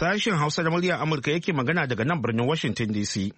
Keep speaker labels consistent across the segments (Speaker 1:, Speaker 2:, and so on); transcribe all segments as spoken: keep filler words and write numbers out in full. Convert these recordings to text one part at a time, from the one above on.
Speaker 1: Sashen Hausa da muryar Amurka yake magana daga nan birnin Washington D C.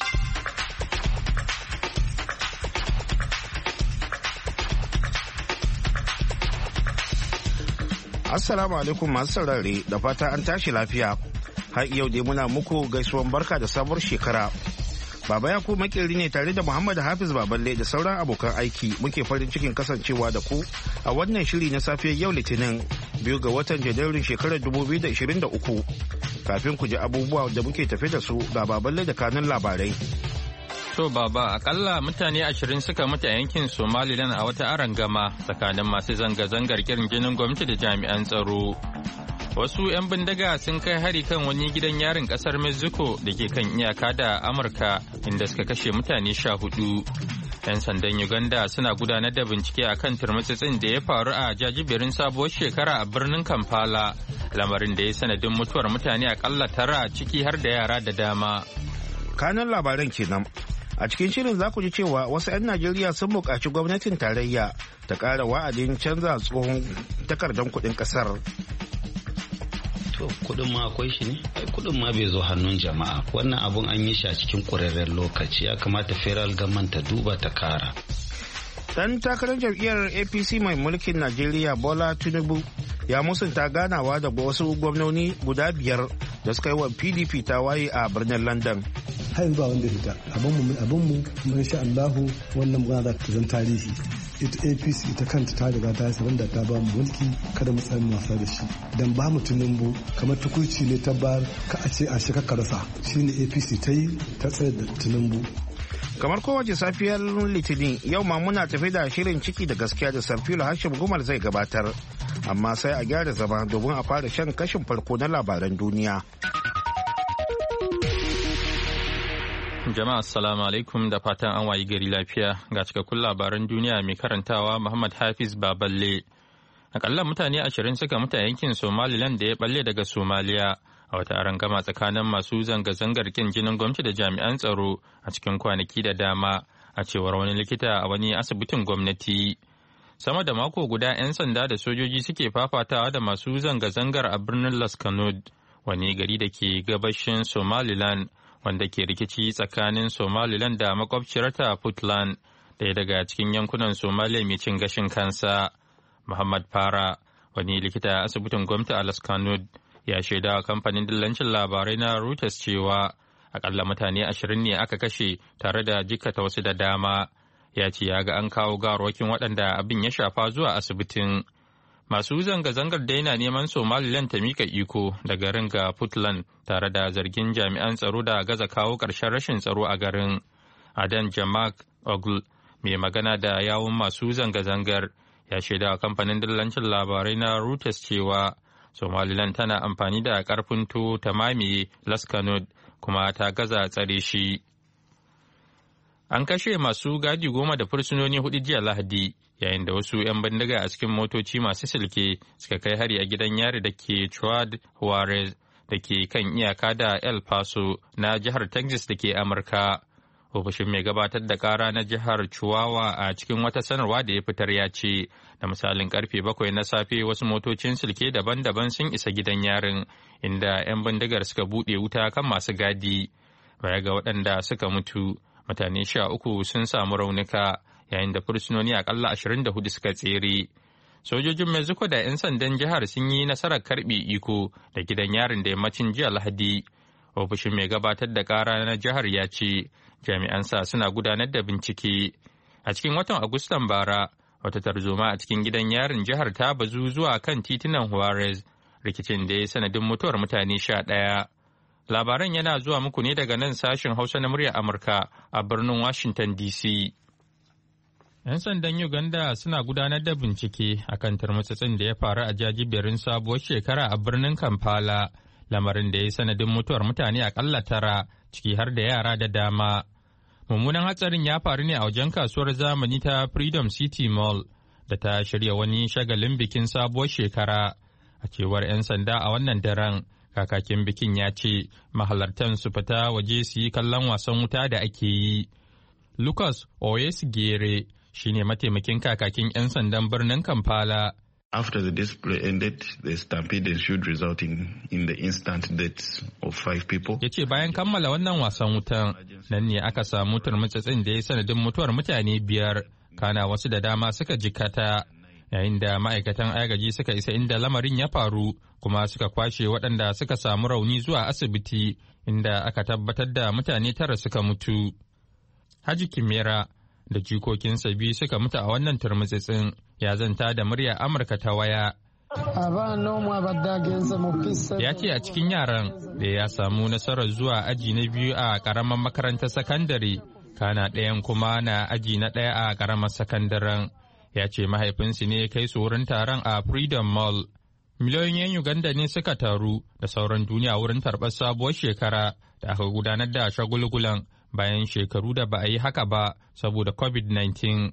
Speaker 1: Assalamu alaikum masu saurare da fata an tashi lafiya. Har yau dai muna muku gaisuwan barka da sabuwar shekara. Baba Yakubu makeri ne tare da Muhammad Hafiz Baballe da sauran abokan aiki muke farin cikin kasancewa da ku a wannan shiri na safiyar yau Litinin biyu ga watan Janairun shekarar dubu biyu da ishirin da uku. Kafin ku ji abubuwa da muke tafe da su ga Baballe da kanun labarai.
Speaker 2: To baba, akalla mutane ashirin suka mutu a yankin Somaliland a wata arangama tsakanin masu zanga-zangar kirin jinin gwamnati da jami'an tsaro. Wasu 'yan bindiga sun kai hari kan wani gidan yarin kasar Mexico da ke kan iyaka da Amurka inda suka kashe mutane sha hudu. 'Yan sandan Uganda suna gudanar da bincike a kan turmutsitsin da ya faru a jajiberin sabuwar shekara a birnin Kampala, lamarin da ya sanadin mutuwar mutane akalla tara ciki har da yara da dama.
Speaker 1: Kanan labaran kenan. A cikin shirin za ku ji cewa wasu 'yan Najeriya sun buƙaci gwamnatin tarayya ta ƙara wa'adin canza tsohon takardar kuɗin ƙasar.
Speaker 3: To kudin ma akwai shi ne? Ai kudin ma bai zo hannun jama'a. Wannan abun an yi shi a cikin ƙurarren lokaci, ya kamata federal government ta duba ta kara.
Speaker 1: Dan takarar jam'iyyar A P C mai mulkin Najeriya Bola Tinubu ya musunta ganawa da wasu gwamnoni guda biyar da suka yi wa P D P tawaye a birnin London.
Speaker 4: Har yanzu ba wanda fita abinmu abinmu mun sha Allahu wannan magana za ta zan tarihi. Ita A P C ita kanta ta riga ta sanar da ta ba mu mulki, kada mu tsaye wasa da shi dan ba mu Tinubu kamar tukuci ne ta bar ka a ce a shi ka rasa, shine A P C ta yi ta tsaye da Tinubu.
Speaker 1: Kamar kowace safiyar Litinin yau ma muna tafi da shirin ciki da gaskiya da Sarfilo Hashim Gumal zai gabatar, amma sai a gyara zama domin a fara shan kashin farko na labaran duniya.
Speaker 2: Jama'a assalamu alaikum da fatan an wayi gari lafiya ga cikakkun labaran duniya mai karantawa Muhammad Hafiz Baballe. Akalla mutane ashirin suka mutu a yankin Somaliland da ya balle daga Somaliya a wata arangama tsakanin masu zanga-zangar kin jinin gwamnati da jami'an tsaro a cikin kwanaki da dama, a cewar wani likita a wani asibitin gwamnati. Sama da mako guda 'yan sanda da sojoji suke fafatawa da masu zanga-zangar a birnin Laskanud, wani gari da ke gabashin Somaliland wanda ke rikici tsakanin Somaliland da makwabciyarta Puntland, ɗaya daga cikin yankunan Somaliya mai cin gashin kansa. Muhammad Fara, wani likita a asibitin gwamnati a Laskanud, ya shaida wa kamfanin dillancin labarai na Reuters cewa akalla mutane ashirin ne aka kashe tare da jikkata wasu da dama. Ya ce ya ga an kawo gawarwakin waɗanda abin ya shafa zuwa asibitin. Masu zanga-zangar da yana neman Somaliland ta mika iko da garin ga Puntland tare da zargin jami'an tsaro da gaza kawo ƙarshen rashin tsaro a garin. Adan Jamak Ogul, mai magana da yawun masu zanga-zangar, ya shaida wa kamfanin dillancin labarai na Reuters cewa Somaliland tana amfani da ƙarfin tuwo ta mamaye Laskanud kuma ta gaza tsare shi. An kashe masu gadi goma da fursunoni hudu jiya Lahadi, yayin da wasu 'yan bindiga a cikin motoci masu silke suka kai hari a gidan yari da ke Ciudad Juarez da ke kan iyaka da El Paso na jihar Texas da ke Amurka. Ofishin mai gabatar da kara na jihar Chihuahua a cikin wata sanarwa da ya fitar ya ce, da misalin karfe bakwai na safe wasu motocin silke daban-daban sun isa gidan yarin, inda 'yan bindigar suka buɗe wuta kan masu gadi. Baya ga waɗanda suka mutu, mutane sha uku sun samu raunuka, yayin da fursunoni akalla ashirin da hudu suka tsere. Sojojin Mexico da 'yan sandan jihar sun yi nasarar karbe iko da gidan yarin da yammacin jiya Lahadi. Ofishin mai gabatar da kara na jihar ya ce jami'an sa suna gudanar da bincike. A cikin watan Agustan bara, wata tarzoma a cikin gidan yarin jihar ta bazu zuwa kan titunan Juarez, rikicin da ya sanadin mutuwar mutane sha ɗaya. Labaran yana zuwa muku ne daga nan sashen Hausa na muryar Amurka a birnin Washington D C. 'Yan sandan Uganda suna gudanar da bincike a kan turmutsutsin da ya faru a jajiberin sabuwar shekara a birnin Kampala, lamarin da ya sanadin mutuwar mutane akalla tara, ciki har da yara da dama. Mummunan hatsarin ya faru ne a wajen kasuwar zamani ta Freedom City Mall da ta shirya wani shagalin bikin sabuwar shekara. A cewar 'yan sanda a wannan daren, kakakin bikin ya ce mahalartan su fita waje su yi kallon wasan wuta da ake yi. Lucas Oyesgere shine mataimakin kakakin 'yan sandan birnin Kampala
Speaker 5: After the display ended, the stampede ensued, resulting in the instant deaths of five people.
Speaker 2: Ya ce bayan kammala wannan wasan wutan, nan ne aka samu turmutsatsin da ya sanadin mutuwar mutane biyar, kana wasu da dama suka jikata, yayin da ma'aikatan agaji suka isa inda lamarin ya faru, kuma suka kwashe waɗanda suka samu rauni zuwa asibiti, inda aka tabbatar da mutane tara suka mutu. Haji Kimera da jikokinsa biyu suka mutu a wannan turmutsitsin, ya zanta da murya Amurka ta waya. Ya ce a cikin yaran da ya samu nasarar zuwa aji na biyu a ƙaramar makarantar sakandare, kana ɗayan kuma na aji na ɗaya a ƙaramar sakandaren. Ya ce mahaifinsu ne kai su wurin taron a Freedom Mall. Miliyoyin 'yan Uganda ne suka taru da sauran duniya wurin tarbar sabuwar shekara da aka gudanar da shagulgulan bayan shekaru da ba a yi haka ba saboda covid nineteen.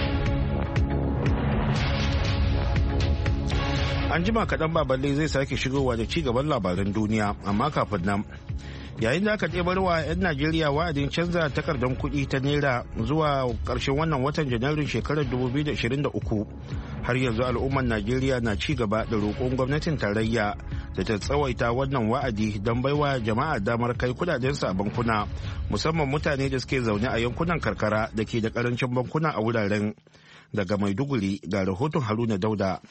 Speaker 1: An jima kaɗan baballe zai sake shigowa da ci gaban labaran duniya, amma kafin nan yayin da aka ɗebarwa 'yan Najeriya wa'adin canza takardar kuɗi ta naira zuwa ƙarshen wannan watan Janairun shekarar dubu biyu da ashirin da uku, har yanzu al'ummar Najeriya na ci gaba da roƙon gwamnatin tarayya da ta tsawaita wannan wa'adi don baiwa jama'a damar kai kudadensu a bankuna, musamman mutane da suke zaune a yankunan karkara da ke da ƙarancin bankuna a wuraren. Daga Maiduguri ga rahoton Haruna Dauda.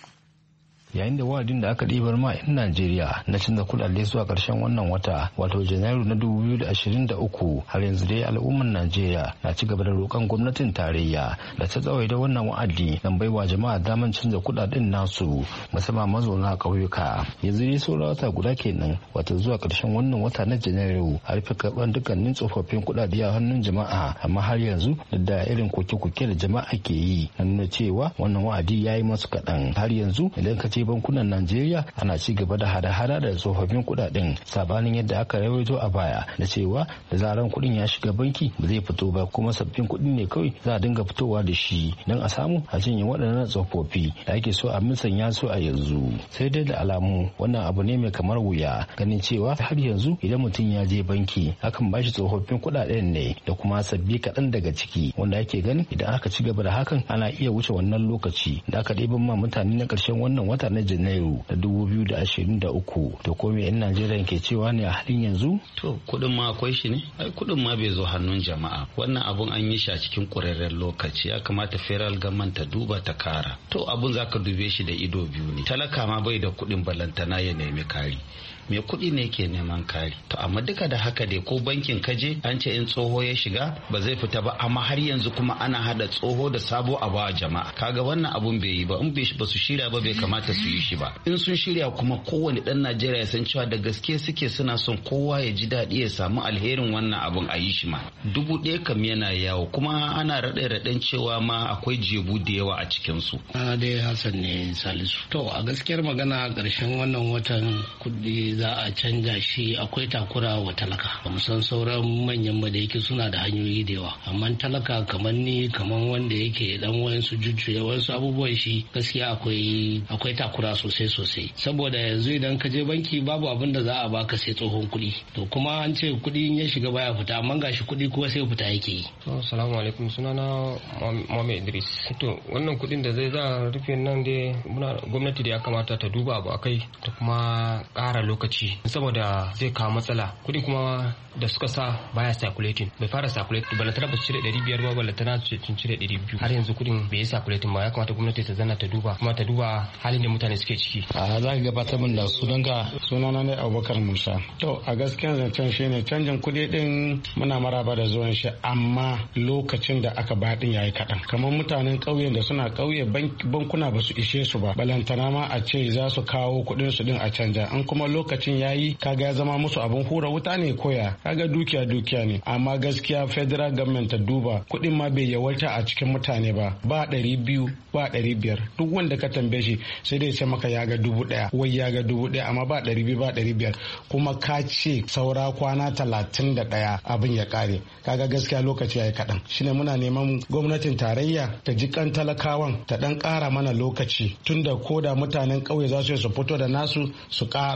Speaker 6: Yayin da wa'adin da aka ɗibar ma 'yan Najeriya na canza kuɗaɗe zuwa ƙarshen wannan wata wato Janairu na dubu biyu da ashirin da uku, har yanzu dai al'ummar Najeriya na ci gaba da roƙon gwamnatin tarayya da ta tsawaita wannan wa'adi don baiwa jama'a daman canza kuɗaɗen nasu, musamman mazauna ƙauyuka. Yanzu dai sauran wata guda kenan wato zuwa ƙarshen wannan wata na Janairu a rufe karɓar dukkanin tsofaffin kuɗaɗe a hannun jama'a, amma har yanzu da irin koke-koke da jama'a ke yi na nuna cewa wannan wa'adi ya yi masu kaɗan. Har yanzu idan ka ce bankunan Najeriya ana ci gaba da hada-hada da tsofaffin kudaden, sabanin yadda aka rawaito a baya da cewa da zaran kudin ya shiga banki ba zai fito ba, kuma sabbin kudi ne kawai za a dinga fitowa da shi don a samu a cinye waɗannan tsofaffi da ake so a musanya su a yanzu. Sai dai da alamu wannan abu ne mai kamar wuya, ganin cewa har yanzu idan mutum ya je banki akan ba shi tsofaffin kudaden ne da kuma sabbi kaɗan daga ciki, wanda ake ganin idan aka ci gaba da hakan ana iya wuce wannan lokaci da aka ɗiban ma mutane na ƙarshen wannan wata na Janairu da dubu biyu da ashirin da uku. To ko me 'yan Najeriya ke cewa ne a halin yanzu?
Speaker 3: To kudin ma akwai shi ne? Ai kudin ma bai zo hannun jama'a. Wannan abun an yi shi a cikin ƙurarren lokaci, ya kamata federal government ta duba ta kara. To abun zaka dube shi da ido biyu ne. Talaka ma bai da kudin balantana ya nemi kari. Me kuɗi ne ke neman kari. To amma duka da haka dai ko bankin kaje an ce in tsoho ya shiga ba zai fita ba, amma har yanzu kuma ana hada tsoho da sabo a ba jama'a. Kaga wannan abun bai yi ba, in bai ba su shirya ba bai kamata su yi shi ba. In sun shirya kuma kowane dan Najeriya ya san cewa da gaske suke suna son kowa ya ji daɗi ya samu alherin wannan abun a yi shi ma. Dubu ɗaya kam yana yawo, kuma ana raɗe raɗen cewa ma akwai jebu da yawa a cikin su.
Speaker 7: Ana dai Hassan ne Salisu. To a gaskiyar magana ƙarshen wannan watan kuɗi za a canja shi, akwai takura wa talaka. Ba san sauran manyan ba da yake suna da hanyoyi da yawa, amma talaka kamar ni kamar wanda yake dan wayansu jujjuya wasu abubuwan shi gaskiya akwai akwai takura sosai sosai, saboda yanzu idan ka je banki babu abin da za a baka sai tsohon kuɗi, to kuma an ce kuɗi ya shiga baya fita, amma gashi kuɗi kuma sai fita yake yi.
Speaker 8: Assalamu alaikum, sunana Muhammad Idris. To wannan kuɗin da zai za rufe nan dai gwamnati da ya kamata ta duba abu akai ta kuma ƙara lokaci, saboda zai kawo matsala. Kuɗi kuma da suka sa baya circulating, bai fara circulating, balantana ba su cire ɗari biyar ba, balantana su cire ɗari biyu. Har yanzu kuɗin bai yi circulating ba, ya kamata gwamnati ta zanna ta duba kuma ta duba halin da mutane suke ciki.
Speaker 9: A za ka gabatar min da sunanka?
Speaker 10: Sunana ne Abubakar Musa. To a gaskiyar zancen shi ne canjin kuɗi din muna maraba da zuwan shi, amma lokacin da aka ba din yayi kaɗan. Kamar mutanen ƙauyen da suna ƙauye bankuna ba su ishe su ba, balantana ma a ce za su kawo kuɗin su din a canja. An kuma lokacin yayi kaga ya zama musu abin hura wuta ne koya, kaga dukiya dukiya ne. Amma gaskiya federal government ta duba kuɗin ma bai yawaita a cikin mutane ba, ba ɗari biyu ba ɗari biyar, duk wanda ka tambaye shi sai dai ce maka ya ga dubu ɗaya, wai ya ga dubu ɗaya, amma ba ɗari biyu ba ɗari biyar, kuma ka ce saura kwana talatin da ɗaya abin ya ƙare. Kaga gaskiya lokaci ya yi kaɗan. Shine muna neman gwamnatin tarayya ta ji kan talakawan ta ɗan ƙara mana lokaci, tunda ko da mutanen ƙauye za su yi su fito da nasu su ƙara su zo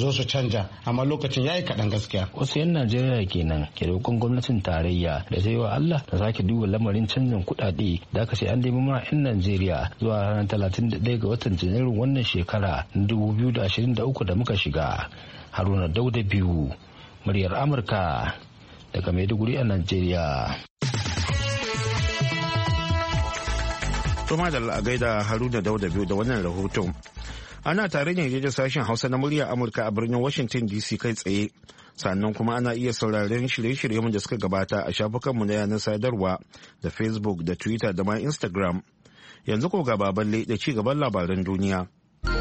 Speaker 10: zo su canja, amma lokacin yayi kaɗan gaskiya.
Speaker 6: Wasu 'yan Najeriya kenan ke roƙon gwamnatin tarayya da ta yi wa Allah da sake duba lamarin canjin kuɗaɗe da aka ce an nemi ma 'yan Najeriya zuwa ranar talatin da ɗaya ga watan Janairun wannan shekara na dubu biyu da ashirin da uku da muka shiga. Haruna Dauda biyu, muryar Amurka daga Maiduguri a Najeriya.
Speaker 1: Tuma da a gaida Haruna Dauda biyu da wannan rahoton. Ana tare ne da sashen Hausa na muryar Amurka a birnin Washington D C kai tsaye. Sannan kuma ana iya sauraren shirye-shiryen da suka gabata a shafukanmu na yanar sadarwa da Facebook da Twitter da ma Instagram. Yanzu ko gaba balle da ci gaban labaran duniya.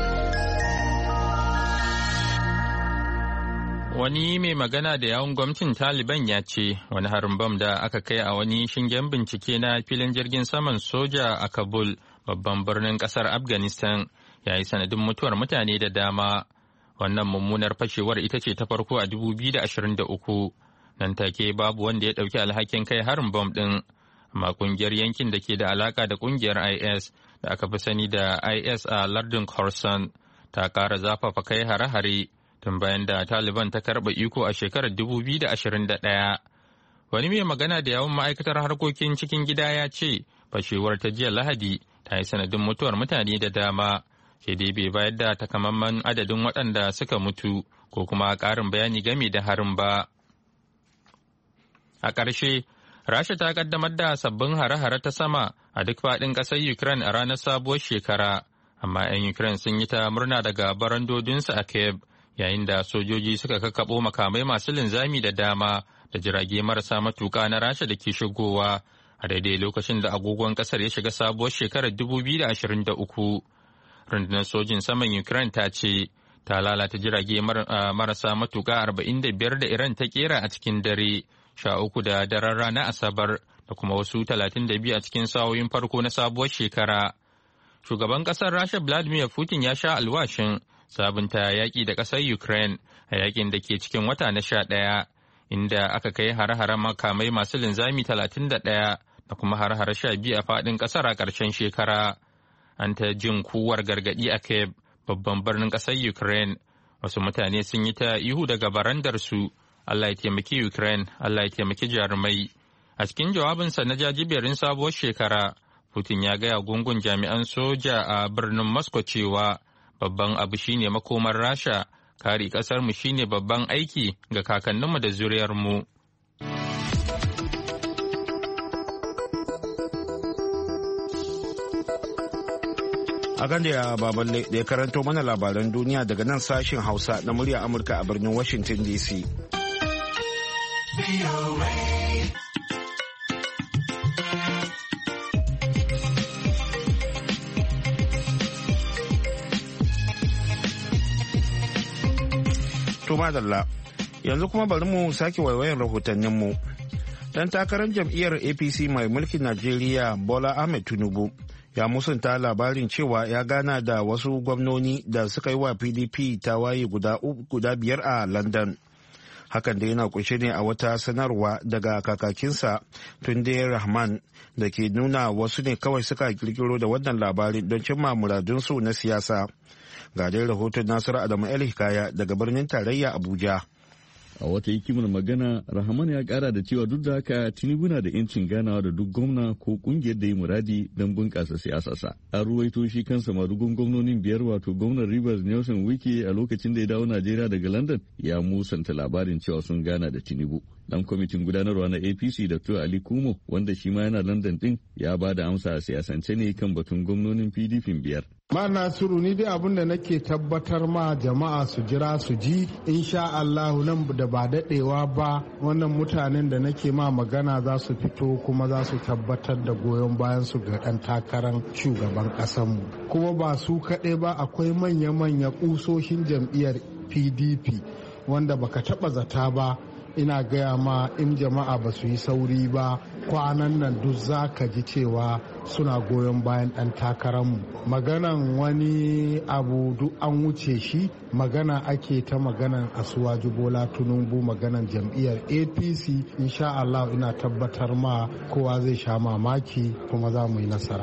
Speaker 2: Wani mai magana da yawun gwamnatin Taliban ya ce wani harin bam da aka kai a wani shingen bincike na filin jirgin saman soja a Kabul, babban birnin kasar Afghanistan, ya yi sanadin mutuwar mutane da dama. Wannan mummunar fashewar ita ce ta farko a dubu biyu da ashirin da uku. Nan take babu wanda ya ɗauki alhakin kai harin bam ɗin. Amma kungiyar yankin da ke da alaka da kungiyar I S da aka fi sani da I S a lardin Khorasan ta ƙara zafafa kai hare-hare tun bayan da Taliban ta karɓa iko a shekarar dubu biyu da ashirin da ɗaya. Wani mai magana da yawun ma'aikatar harkokin cikin gida ya ce fashewar ta jiya Lahadi ta yi sanadin mutuwar mutane da dama, sai dai bai bayar da takamaiman adadin waɗanda suka mutu ko kuma ƙarin bayani game da harin ba. A ƙarshe, Rasha ta ƙaddamar da sabbin hare-hare ta sama a duk faɗin ƙasar Ukraine a ranar sabuwar shekara, amma 'yan Ukraine sun yi ta murna daga barandodinsu a Kyiv, yayin da sojoji suka kakkaɓo makamai masu linzami da dama da jirage marasa matuƙa na Rasha da ke shigowa a daidai lokacin da agogon ƙasar ya shiga sabuwar shekarar dubu biyu da ashirin da uku. Rundunar sojin saman Ukraine ta ce ta lalata jirage marasa matuƙa arba'in da biyar da Iran ta kera a cikin dare, sha uku da daren ranar Asabar da kuma wasu talatin da biyu a cikin sa'o'in farko na sabuwar shekara. Shugaban ƙasar Rasha Vladimir Putin ya sha alwashin sabunta yaƙi da ƙasar Ukraine a yaƙin da ke cikin wata na sha ɗaya, inda aka kai hare-hare makamai masu linzami talatin da ɗaya da kuma hare-hare sha biyu a faɗin ƙasar a ƙarshen shekara. An ta jin kuwar gargaɗi a Kyiv, babban birnin ƙasar Ukraine. Wasu mutane sun yi ta ihu daga barandarsu, Allah ya taimaki Ukraine, Allah ya taimaki jarumai. A cikin jawabinsa na jajiberin sabuwar shekara, Putin ya gaya gungun jami'an soja a birnin Moscow cewa babban abu shine makomar Rasha, kare ƙasarmu shine babban aiki ga kakanninmu da zuriyarmu.
Speaker 1: A ganda ya baballe da ya karanto mana labaran duniya daga nan sashen Hausa na murya Amurka a birnin Washington D C. To madalla, yanzu kuma bari mu sake waiwayan rahotanninmu. Dan takarar jam'iyyar A P C mai mulkin Najeriya Bola Ahmed Tinubu ya musunta labarin cewa ya gana da wasu gwamnoni da suka yi wa P D P tawaye guda, guda biyar a London. Hakan da yana kunshe ne a wata sanarwa daga kakakinsa Tunde Rahman da ke nuna wasu ne kawai suka kirkiro da wannan labarin don cimma muradunsu na siyasa. Ga dai rahoton Nasiru Adamu El Hikaya daga birnin tarayya Abuja.
Speaker 11: A wata hikimar magana, Rahman ya kara da cewa duk da haka Tinubu na da yancin ganawa da duk gwamna ko kungiyar da ya muradi don bunƙasa siyasarsa. An ruwaito shi kansa madugun gwamnonin biyar wato gwamnan Rivers Nelson Wike a lokacin da ya dawo Najeriya daga London ya musanta labarin cewa sun gana da Tinubu. Dan kwamitin gudanarwa na A P C Doctor Ali Kumo wanda shi ma yana London din ya ba da amsa a siyasance ne kan batun gwamnonin P D P biyar.
Speaker 12: Ma Nasiru ni dai abin da nake tabbatar ma jama'a su jira su ji insha Allahu nan da ba daɗewa ba wannan mutanen da nake ma magana za su fito kuma za su tabbatar da goyon bayan su ga ɗan takarar shugaban ƙasarmu. Kuma ba su kaɗai ba akwai manya-manya ƙusoshin jam'iyyar P D P wanda baka taɓa zata ba. Ina gaya ma in jama'a ba su yi sauri ba kwanan nan duk za ka ji cewa suna goyon bayan ɗan takararmu. Maganan wani abu duk an wuce shi, magana ake ta maganan Asuwaju Bola Tinubu, maganan jam'iyyar A P C. Insha Allah ina tabbatar ma kowa zai sha mamaki kuma za mu yi nasara.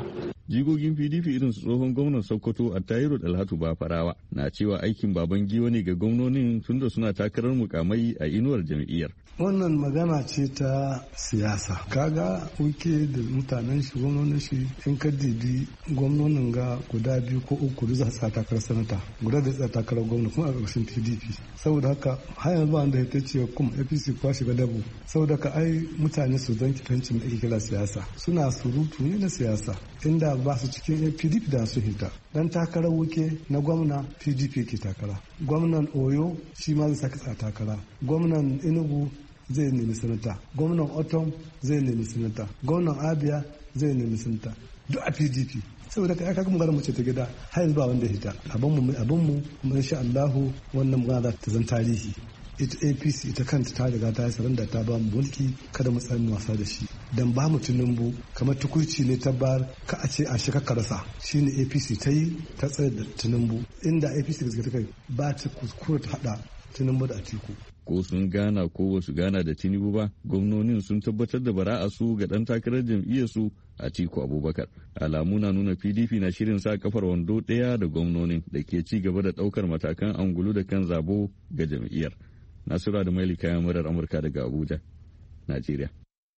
Speaker 11: Jigogin P D P irin su tsohon gwamnan Sokoto a Tayiru Dalhatu Bafarawa na cewa aikin baban giwa ne ga gwamnonin tunda suna takarar mukamai a inuwar jam'iyyar.
Speaker 4: Wannan magana ce ta siyasa. Kaga wuke da mutanen shi gwamnonin shi in ka dibi gwamnonin ga guda biyu ko uku da za su takarar sanata guda da za takarar gwamna kuma a ƙarshen P D P. Saboda haka har yanzu ba wanda ya ce kuma A P C kwa shiga dabo. Saboda ka ai mutane su don kitancin da ake kira siyasa suna surutu ne na siyasa. Inda ba su cikin P D P da su hita. Dan takarar wuke na gwamna P D P ke takara. Gwamnan Oyo shi ma zai saka takara. Gwamnan Enugu zai nemi sanata, gwamnan Otom zai nemi sanata, gwamnan Abia zai nemi sanata, duk a P D P. Saboda kai kaga magana mu ce ta gida har yanzu ba wanda hita. Abin mu abin mu kuma insha Allah wannan magana za ta zan tarihi. Ita A P C ita kanta ta riga ta yi saranda ta ba mu mulki kada mu tsaya wasa da shi. Dan ba mu Tinubu kamar tukuici ne ta bar ka a ce a shi ka rasa shine A P C ta yi ta tsaya da Tinubu inda A P C gaskiya ta kai ba ta kuskure ta hada Tinubu da Atiku.
Speaker 11: Ko sun gana ko ba su gana da Tinubu ba, gwamnonin sun tabbatar da bara'a su ga ɗan takarar jam'iyyar su Atiku Abubakar. Alamu na nuna P D P na shirin sa kafar wando ɗaya da gwamnonin da ke ci gaba da ɗaukar matakan angulu da kan zabo ga jam'iyyar. Nasura da Maili kayan murar Amurka daga Abuja, Najeriya.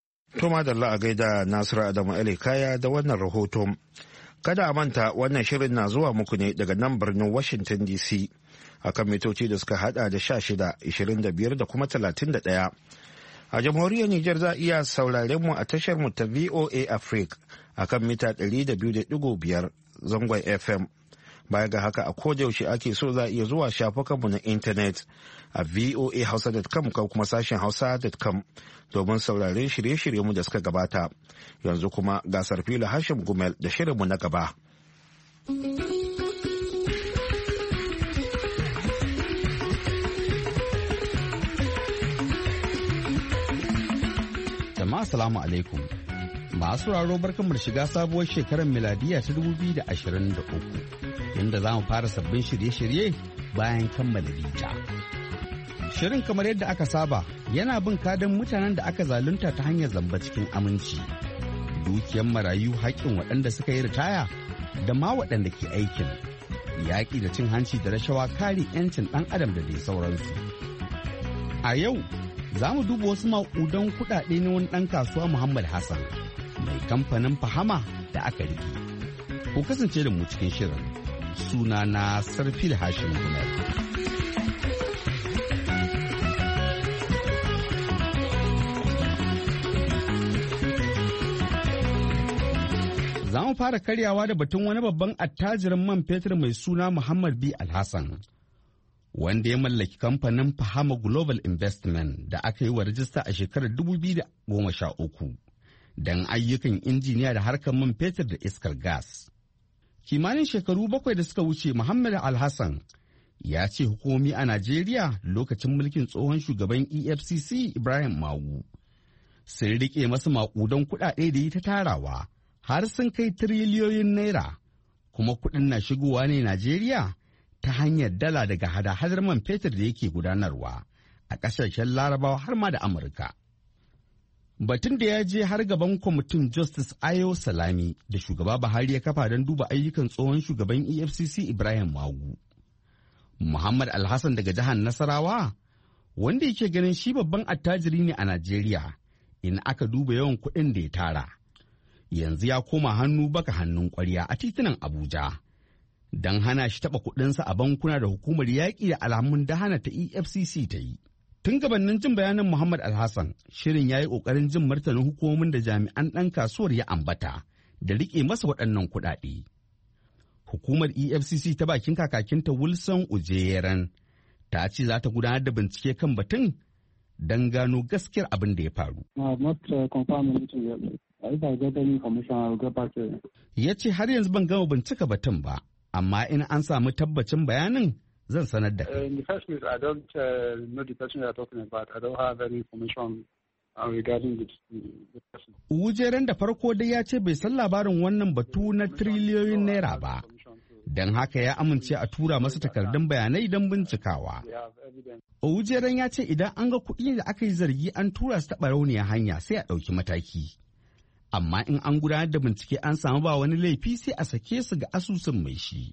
Speaker 1: To madalla a gaida Nasiru Adamu Ali Kaya da wannan rahoto. Kada a manta wannan shirin na zuwa muku ne daga nan birnin Washington D C. akan mitoci da suka hada da sha shida, ishirin da biyar da kuma talatin da ɗaya. A jamhuriyar Nijar za a iya sauraren mu a tashar mu ta V O A Africa akan mita ɗari da biyu da ɗigo biyar zangon F M. Baya ga haka a kodayaushe ake so za a iya zuwa shafukanmu na intanet a voa hausa dot com ko kuma sashen hausa dot com domin sauraren shirye-shiryenmu da suka gabata. Yanzu kuma gasar filo Hashim Gumel da shirinmu na gaba.
Speaker 13: Jama'a salamu alaikum. Masu raro barkanmu da shiga sabuwar shekarar miladiya ta dubu biyu da ashirin da uku, inda za mu fara sabbin shirye-shirye bayan kammala bita. Shirin kamar yadda aka saba yana bin kadin mutanen da aka zalunta ta hanyar zamba cikin aminci, dukiyar marayu, haƙƙin waɗanda suka yi ritaya da ma waɗanda ke aikin, yaƙi da cin hanci da rashawa, kare 'yancin ɗan adam da dai sauransu. A yau za mu duba wasu maƙudan kuɗaɗe na wani ɗan kasuwa Muhammad Hassan mai kamfanin Fahama da aka rike. Ku kasance da mu cikin shirin. Suna na Sarfil Hashim Gumel. Za mu fara karyawa da batun wani babban attajirin man fetur mai suna Muhammad B. Alhassan, wanda ya mallaki kamfanin Fahama Global Investment da aka yi wa rajista a shekarar dubu biyu da goma sha uku don ayyukan injiniya da harkar man fetur da iskar gas. Kimanin shekaru bakwai da suka wuce, Muhammad Alhassan ya ce hukumomi a Najeriya lokacin mulkin tsohon shugaban E F C C Ibrahim Magu sun rike masa maƙudan kuɗaɗe da yi ta tarawa har sun kai tiriliyoyin naira, kuma kuɗin na shigowa ne Najeriya ta hanyar dala daga hada-hadar man fetur da yake gudanarwa a ƙasashen Larabawa har ma da Amurka. Batun da ya je har gaban kwamitin Justice Ayo Salami da shugaba Buhari ya kafa don duba ayyukan tsohon shugaban E F C C Ibrahim Magu. Muhammad Alhassan daga jihar Nasarawa, wanda yake ganin shi babban attajiri ne a Najeriya, in aka duba yawan kuɗin da ya tara, yanzu ya koma hannu baka hannun ƙwarya a titunan Abuja don hana shi taɓa kuɗinsa a bankuna da hukumar yaƙi da alamun da hana ta E F C C ta yi. Tun gabanin jin bayanin Muhammad Alhassan, shirin ya yi ƙoƙarin jin martanin hukumomin da jami'an ɗan kasuwar ya ambata da riƙe masa waɗannan kuɗaɗe. Hukumar E F C C ta bakin kakakinta Wilson Ujeran ta ce za ta gudanar da bincike kan batun don gano gaskiyar abin da ya faru. Ya ce har yanzu ban gama bincika batun ba, amma in an samu tabbacin bayanin zan sanar da kai. Ujeren da farko dai ya ce bai san labarin wannan batu na tiriliyoyin naira ba, don haka ya amince a tura masa takardun bayanai don bincikawa. Ujeren ya ce idan an ga kuɗi da aka yi zargi an tura su taɓa rauniyar hanya sai a ɗauki mataki. amma in an gudanar da bincike an samu ba wani laifi sai a sake su ga asusun mai shi.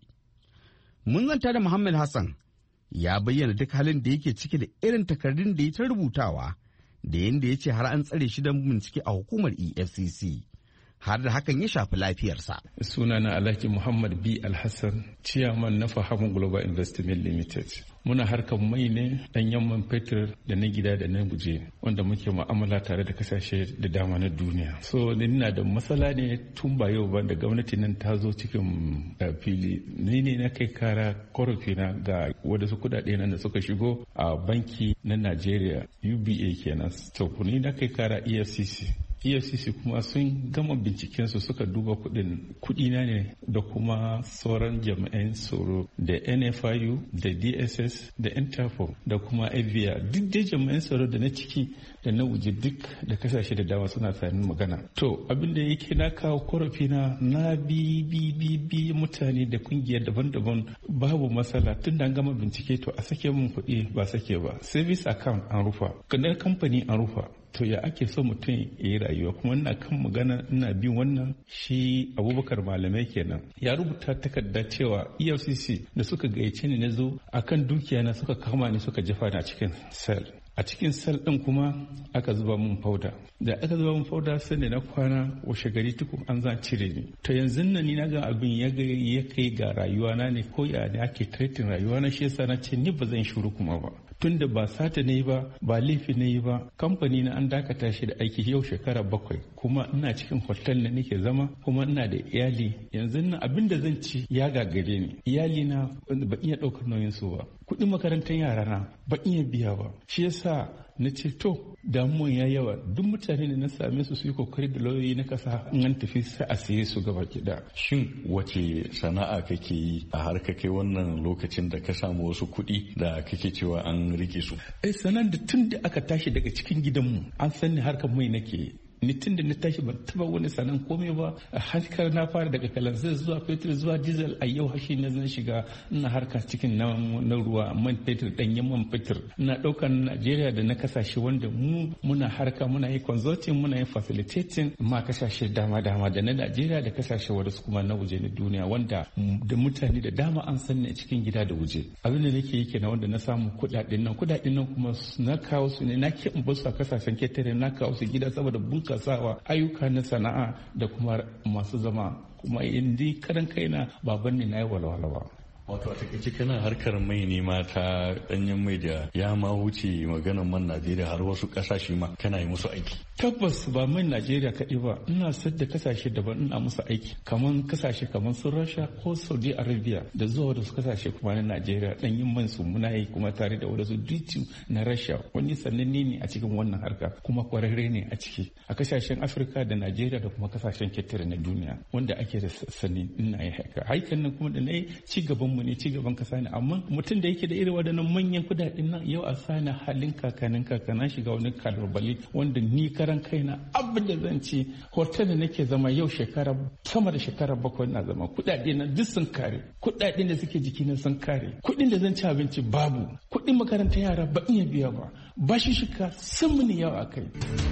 Speaker 13: Mun zanta da Muhammad Hassan ya bayyana duk halin da yake ciki da irin takardun da ya ta rubutawa da yadda ya ce har an tsare shi don bincike a hukumar E F C C. Har da hakan ya shafi lafiyarsa.
Speaker 14: Sunana Alhaji Muhammad B. Alhassan, Chairman na Fahama Global Investment Limited. Muna harkar mai ne ɗanyen man fetur da na gida da na guje wanda muke mu'amala tare da kasashe da dama na duniya. So ni na da matsala ne tun ba yau ba da gwamnati nan ta zo cikin fili. Ni ne na kai kara korafina ga wadansu kuɗaɗe nan da suka shigo a banki na Najeriya U B A kenan. To ni na kai kara E F C C. E F C C kuma sun gama bincikensu suka duba kudin kudina ne da kuma sauran jami'an tsaro da N F I U da D S S da Interpol da kuma F B I duk dai jami'an tsaro da na ciki da na waje duk da kasashe da dama suna tsanin magana. To abin da yake na kawo korafi na na bi bi bi bi mutane da kungiyar daban-daban babu matsala tun da an gama bincike to a sake mun kuɗi ba sake ba. Service account an rufa, kanar kamfani an rufa. To ya ake so mutum ya yi rayuwa kuma ina kan magana ina bin wannan shi Abubakar Malamai kenan ya rubuta takarda cewa E F C C da suka gayyace ni na zo akan dukiya na suka kama ni suka jefa ni a cikin cell a cikin cell din kuma aka zuba mun fauda da aka zuba mun fauda sai da na kwana washe gari tukun an za cire ni to yanzu nan ni na ga abin ya ga ya kai ga rayuwa na ne ko ya ne ake treating rayuwa na shi yasa na ce ni ba zan shiru kuma ba tunda ba sata ne ba ba laifi ne ba kamfani na an dakata shi da aiki yau shekara bakwai kuma ina cikin hotel na nake zama kuma ina da iyali yanzu nan abin da zan ci ya gagare ni iyali na ba iya ɗaukar nauyin su ba kuɗin makarantar yara na ba iya biya ba shi yasa na ce to damuwan ya yawa duk mutane da na same su su yi kokari da lauyoyi na kasa in an tafi sai a siye su gaba gida.
Speaker 11: Shin wace sana'a kake yi a har kai wannan lokacin da ka samu wasu kuɗi da kake cewa an rike su?
Speaker 14: Eh sanan da tun da aka tashi daga cikin gidanmu an san ni harkar mai nake ni tun da na tashi ban taba wani sanan komai ba a harkar na fara daga kalanzir zuwa fetur zuwa diesel a yau hashi na zan shiga ina harka cikin na ruwa man fetur danyen man fetur ina ɗaukar Najeriya da na kasashe wanda mu muna harka muna yi consulting muna yi facilitating ma kasashe dama dama da na Najeriya da kasashe wasu kuma na waje na duniya wanda da mutane da dama an san ni cikin gida da waje abin da nake yi kenan wanda na samu kuɗaɗen nan kuɗaɗen nan kuma na kawo su ne na ke in basu a kasashen ketare na kawo su gida saboda bunka sawa ayyuka na sana'a da kuma masu zama kuma indi karan kaina baban ne na yi walwala ba.
Speaker 11: Wato a takaice kana harkar mai ne ma ta danyen mai da ya ma wuce maganar man Najeriya har wasu kasashe ma kana yi musu aiki.
Speaker 14: Tabbas ba mai Najeriya kaɗai ba ina sayar da kasashe daban ina musu aiki kamar kasashe kamar su Rasha ko Saudi Arabia da zuwa wasu kasashe kuma na Najeriya danyen man su muna yi kuma tare da wasu duty na Rasha wani sananne ne a cikin wannan harka kuma kwararre ne a ciki a kasashen Afirka da Najeriya da kuma kasashen ketare na duniya wanda ake da sani ina yi haka haikan nan kuma da na yi ci gaban mu ne ci gaban kasa ne amma mutum da yake da irin waɗannan manyan kudaden nan yau a sani halin kakanin kakana shiga wani kalubale wanda ni karan kaina abin da zan ci hotel da nake zama yau shekara sama da shekara bakwai na zama kudade na duk sun kare kudaden da suke jiki na sun kare kudin da zan ci abinci babu kudin makarantar yara ba iya biya ba bashi shika sun mini yawa akai.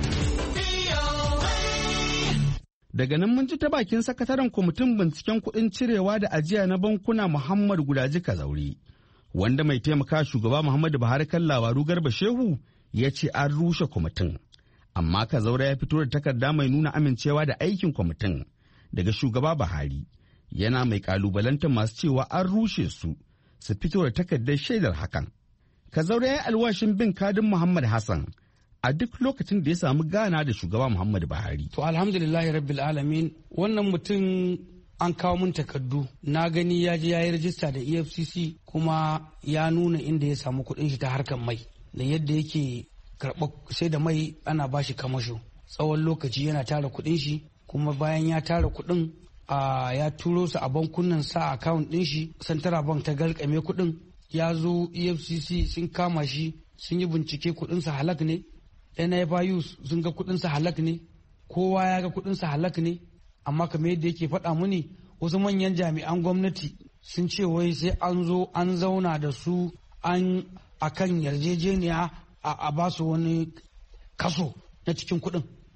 Speaker 13: Daga nan mun ji ta bakin sakataren kwamitin binciken kuɗin cirewa da ajiya na bankuna Muhammad Gudaji Kazauri, wanda mai taimaka shugaba Muhammadu Buhari kan labaru Garba Shehu ya ce an rushe kwamitin. Amma Kazaura ya fito da takarda mai nuna amincewa da aikin kwamitin daga shugaba Buhari, yana mai kalubalantar masu cewa an rushe su, su fito da takardar shaidar hakan. Kazaura ya yi alwashin bin kadin Muhammad Hassan a duk lokacin da ya samu gana da shugaba Muhammadu Buhari.
Speaker 15: To alhamdulillahi rabbil alamin wannan mutum an kawo mun takardu na gani ya je ya yi rajista da E F C C kuma ya nuna inda ya samu kuɗin shi ta harkar mai da yadda yake karɓar sai da mai ana ba shi kamasho tsawon lokaci yana tara kuɗin shi kuma bayan ya tara kuɗin a ya turo su a bankunan sa account ɗin shi Central Bank ta garkame kuɗin ya zo E F C C sun kama shi sun yi bincike kuɗinsa halak ne N F I U sun ga kudinsa halak ne kowa ya ga kudinsa halak ne amma kamar yadda yake faɗa muni wasu manyan jami'an gwamnati sun ce wai sai an zo an zauna da su an akan yarjejeniya a ba su wani kaso na cikin kudin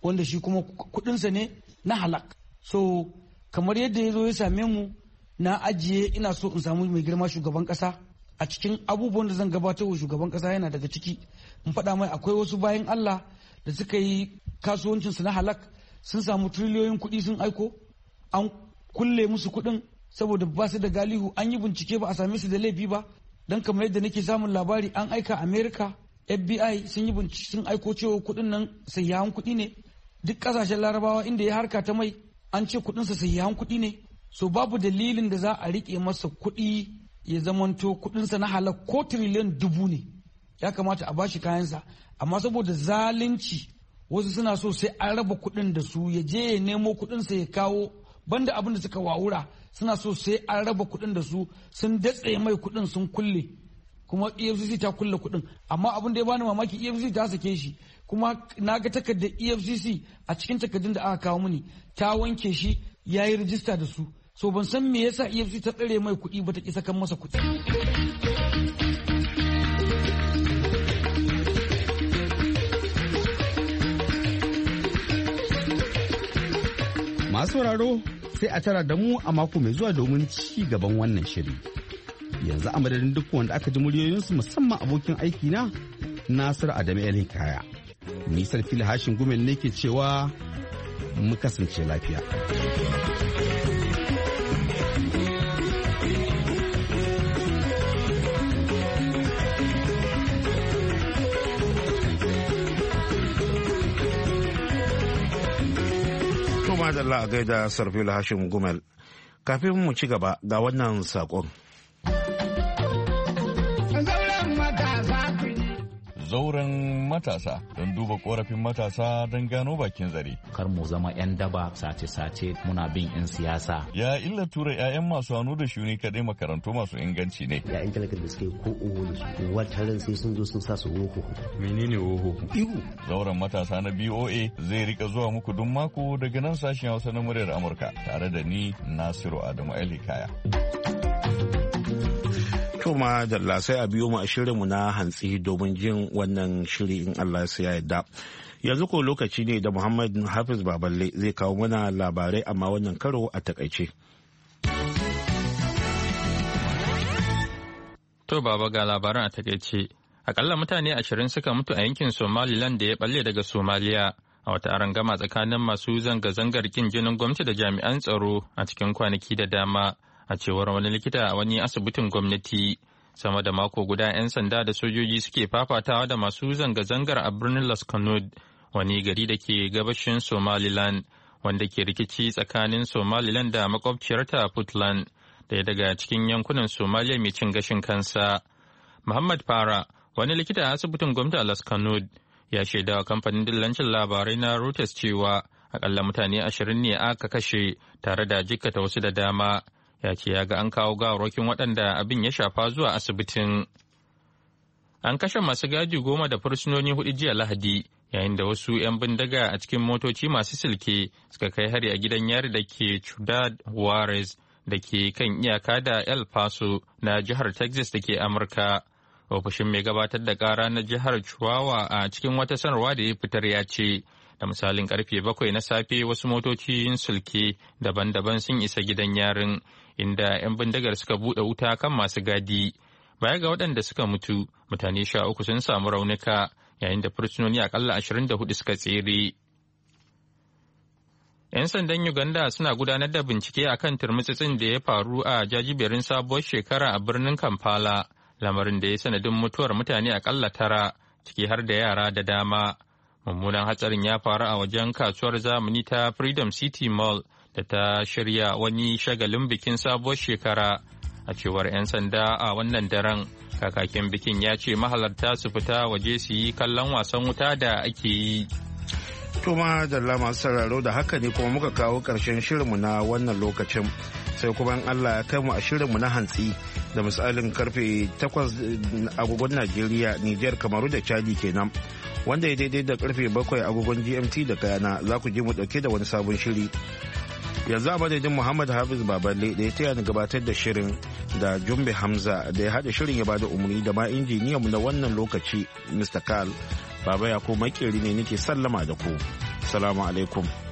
Speaker 15: wanda shi kuma kuɗinsa ne na halak. So kamar yadda ya zo ya same mu na ajiye ina so in samu mai girma shugaban ƙasa a cikin abubuwan da zan gabatar wa shugaban ƙasa yana daga ciki in faɗa mai akwai wasu bayan Allah da suka yi kasuwancinsu na halak sun samu triliyoyin kuɗi sun aiko an kulle musu kuɗin saboda ba su da galihu an yi bincike ba a same su da laifi ba don kamar yadda nake samun labari an aika America F B I sun yi bincike sun aiko cewa kuɗin nan sayyahan kuɗi ne duk ƙasashen larabawa inda ya harka ta mai an ce kuɗinsa sayyahan kuɗi ne so babu dalilin da za a riƙe masa kuɗi ya zamanto kuɗinsa na halak ko tiriliyan dubu ne ya kamata a bashi kayansa amma saboda zalunci wasu suna so sai an raba kuɗin da su ya je ya nemo kuɗinsa ya kawo banda abin da suka wawura suna so sai an raba kuɗin da su sun datse mai kuɗin sun kulle kuma E F C C ta kulle kuɗin amma abin da ya bani mamaki E F C C ta sake shi kuma na ga takardar E F C C a cikin takardun da aka kawo mini ta wanke shi ya yi rijista da su so ban san me yasa E F C C ta tsare mai kuɗi ba ta ƙi sakan masa kuɗi.
Speaker 13: Masu sauraro sai a tara da mu a mako mai zuwa domin ci gaban wannan shiri. Yanzu a madadin duk wanda aka ji muryoyinsu musamman abokin aiki na Nasir Adamu El Hikaya. Nisar fili hashin gumel ne ke cewa mu kasance lafiya.
Speaker 1: Madalla a gaida Sarfil Hashim Gumel. Kafin mu ci gaba ga wannan saƙon.
Speaker 11: Zauren matasa don duba korafin matasa don gano bakin zare.
Speaker 16: Kar mu zama 'yan daba sace-sace muna bin 'yan siyasa.
Speaker 11: Ya illa tura 'ya'yan masu hannu da shuni kaɗai makarantu masu inganci ne.
Speaker 17: 'Ya'yan talakar da suke ko oho da su wataran sai sun zo sun sa su woho.
Speaker 11: Menene woho? Ihu. Zauren matasa na B O A zai rika zuwa muku duk mako daga nan sashen Hausa na muryar Amurka tare da ni Nasiru Adamu El Hikaya.
Speaker 1: Tuma da sai a biyo mu a shirinmu na hantsi domin jin wannan shiri in Allah ya yarda. Yanzu ko lokaci ne da Muhammad Hafiz Baballe zai kawo mana labarai amma wannan karo a takaice.
Speaker 2: To baba ga labaran a takaice. Akalla mutane ashirin suka mutu a yankin Somaliland da ya balle daga Somaliya a wata arangama tsakanin masu zanga-zangar kin jinin gwamnati da jami'an tsaro a cikin kwanaki da dama. A cewar wani likita a wani asibitin gwamnati sama da mako guda 'yan sanda da sojoji suke fafatawa da masu zanga-zangar a birnin Las Kanud wani gari da ke gabashin Somaliland wanda ke rikici tsakanin Somaliland da makwabciyarta Puntland daya daga cikin yankunan Somaliya mai cin gashin kansa. Muhammad Fara wani likita a asibitin gwamnati a Las Kanud ya shaida wa kamfanin dillancin labarai na Reuters cewa akalla mutane ashirin ne aka kashe tare da jikkata wasu da dama. Ya ce ya ga an kawo gawarwakin waɗanda abin ya shafa zuwa asibitin. An kashe masu gadi goma da fursunoni hudu jiya Lahadi yayin da wasu 'yan bindiga a cikin motoci masu silke suka kai hari a gidan yari da ke Ciudad Juarez da ke kan iyaka da El Paso na jihar Texas da ke Amurka. Ofishin mai gabatar da ƙara na jihar Chihuahua a cikin wata sanarwa da ya fitar ya ce da misalin karfe bakwai na safe wasu motocin sulke daban-daban sun isa gidan yarin inda 'yan bindigar suka buɗe wuta kan masu gadi. Baya ga waɗanda suka mutu, mutane sha uku sun samu raunuka yayin da fursunoni akalla ashirin da hudu suka tsere. 'Yan sandan Uganda suna gudanar da bincike a kan turmutsitsin da ya faru a jajiberin sabuwar shekara a birnin Kampala, lamarin da ya sanadin mutuwar mutane akalla tara, ciki har da yara da dama. Mummunan hatsarin ya faru a wajen kasuwar zamani ta Freedom City Mall da ta shirya wani shagalin bikin sabuwar shekara. A cewar 'yan sanda a wannan daren, kakakin bikin ya ce mahalarta su fita waje su yi kallon wasan wuta da ake yi.
Speaker 1: Tuma da lama sauraro da haka ne kuma muka kawo ƙarshen shirinmu na wannan lokacin. Sai kuma Allah ya kai mu a shirinmu na hantsi da misalin karfe takwas agogon Najeriya, Nijar, Kamaru da Chadi kenan. Wanda ya daidai da karfe bakwai agogon G M T da Guyana za ku ji mu dauke da wani sabon shiri. Yanzu a madadin Muhammad Hafiz Baballe da ya taya ni gabatar da shirin da Jumbe Hamza da ya haɗa shirin ya bada umarni da ma injiniyanmu na wannan lokaci Mister Karl. Baba Yakubu makeri ne nake sallama da ku. Salamu alaikum.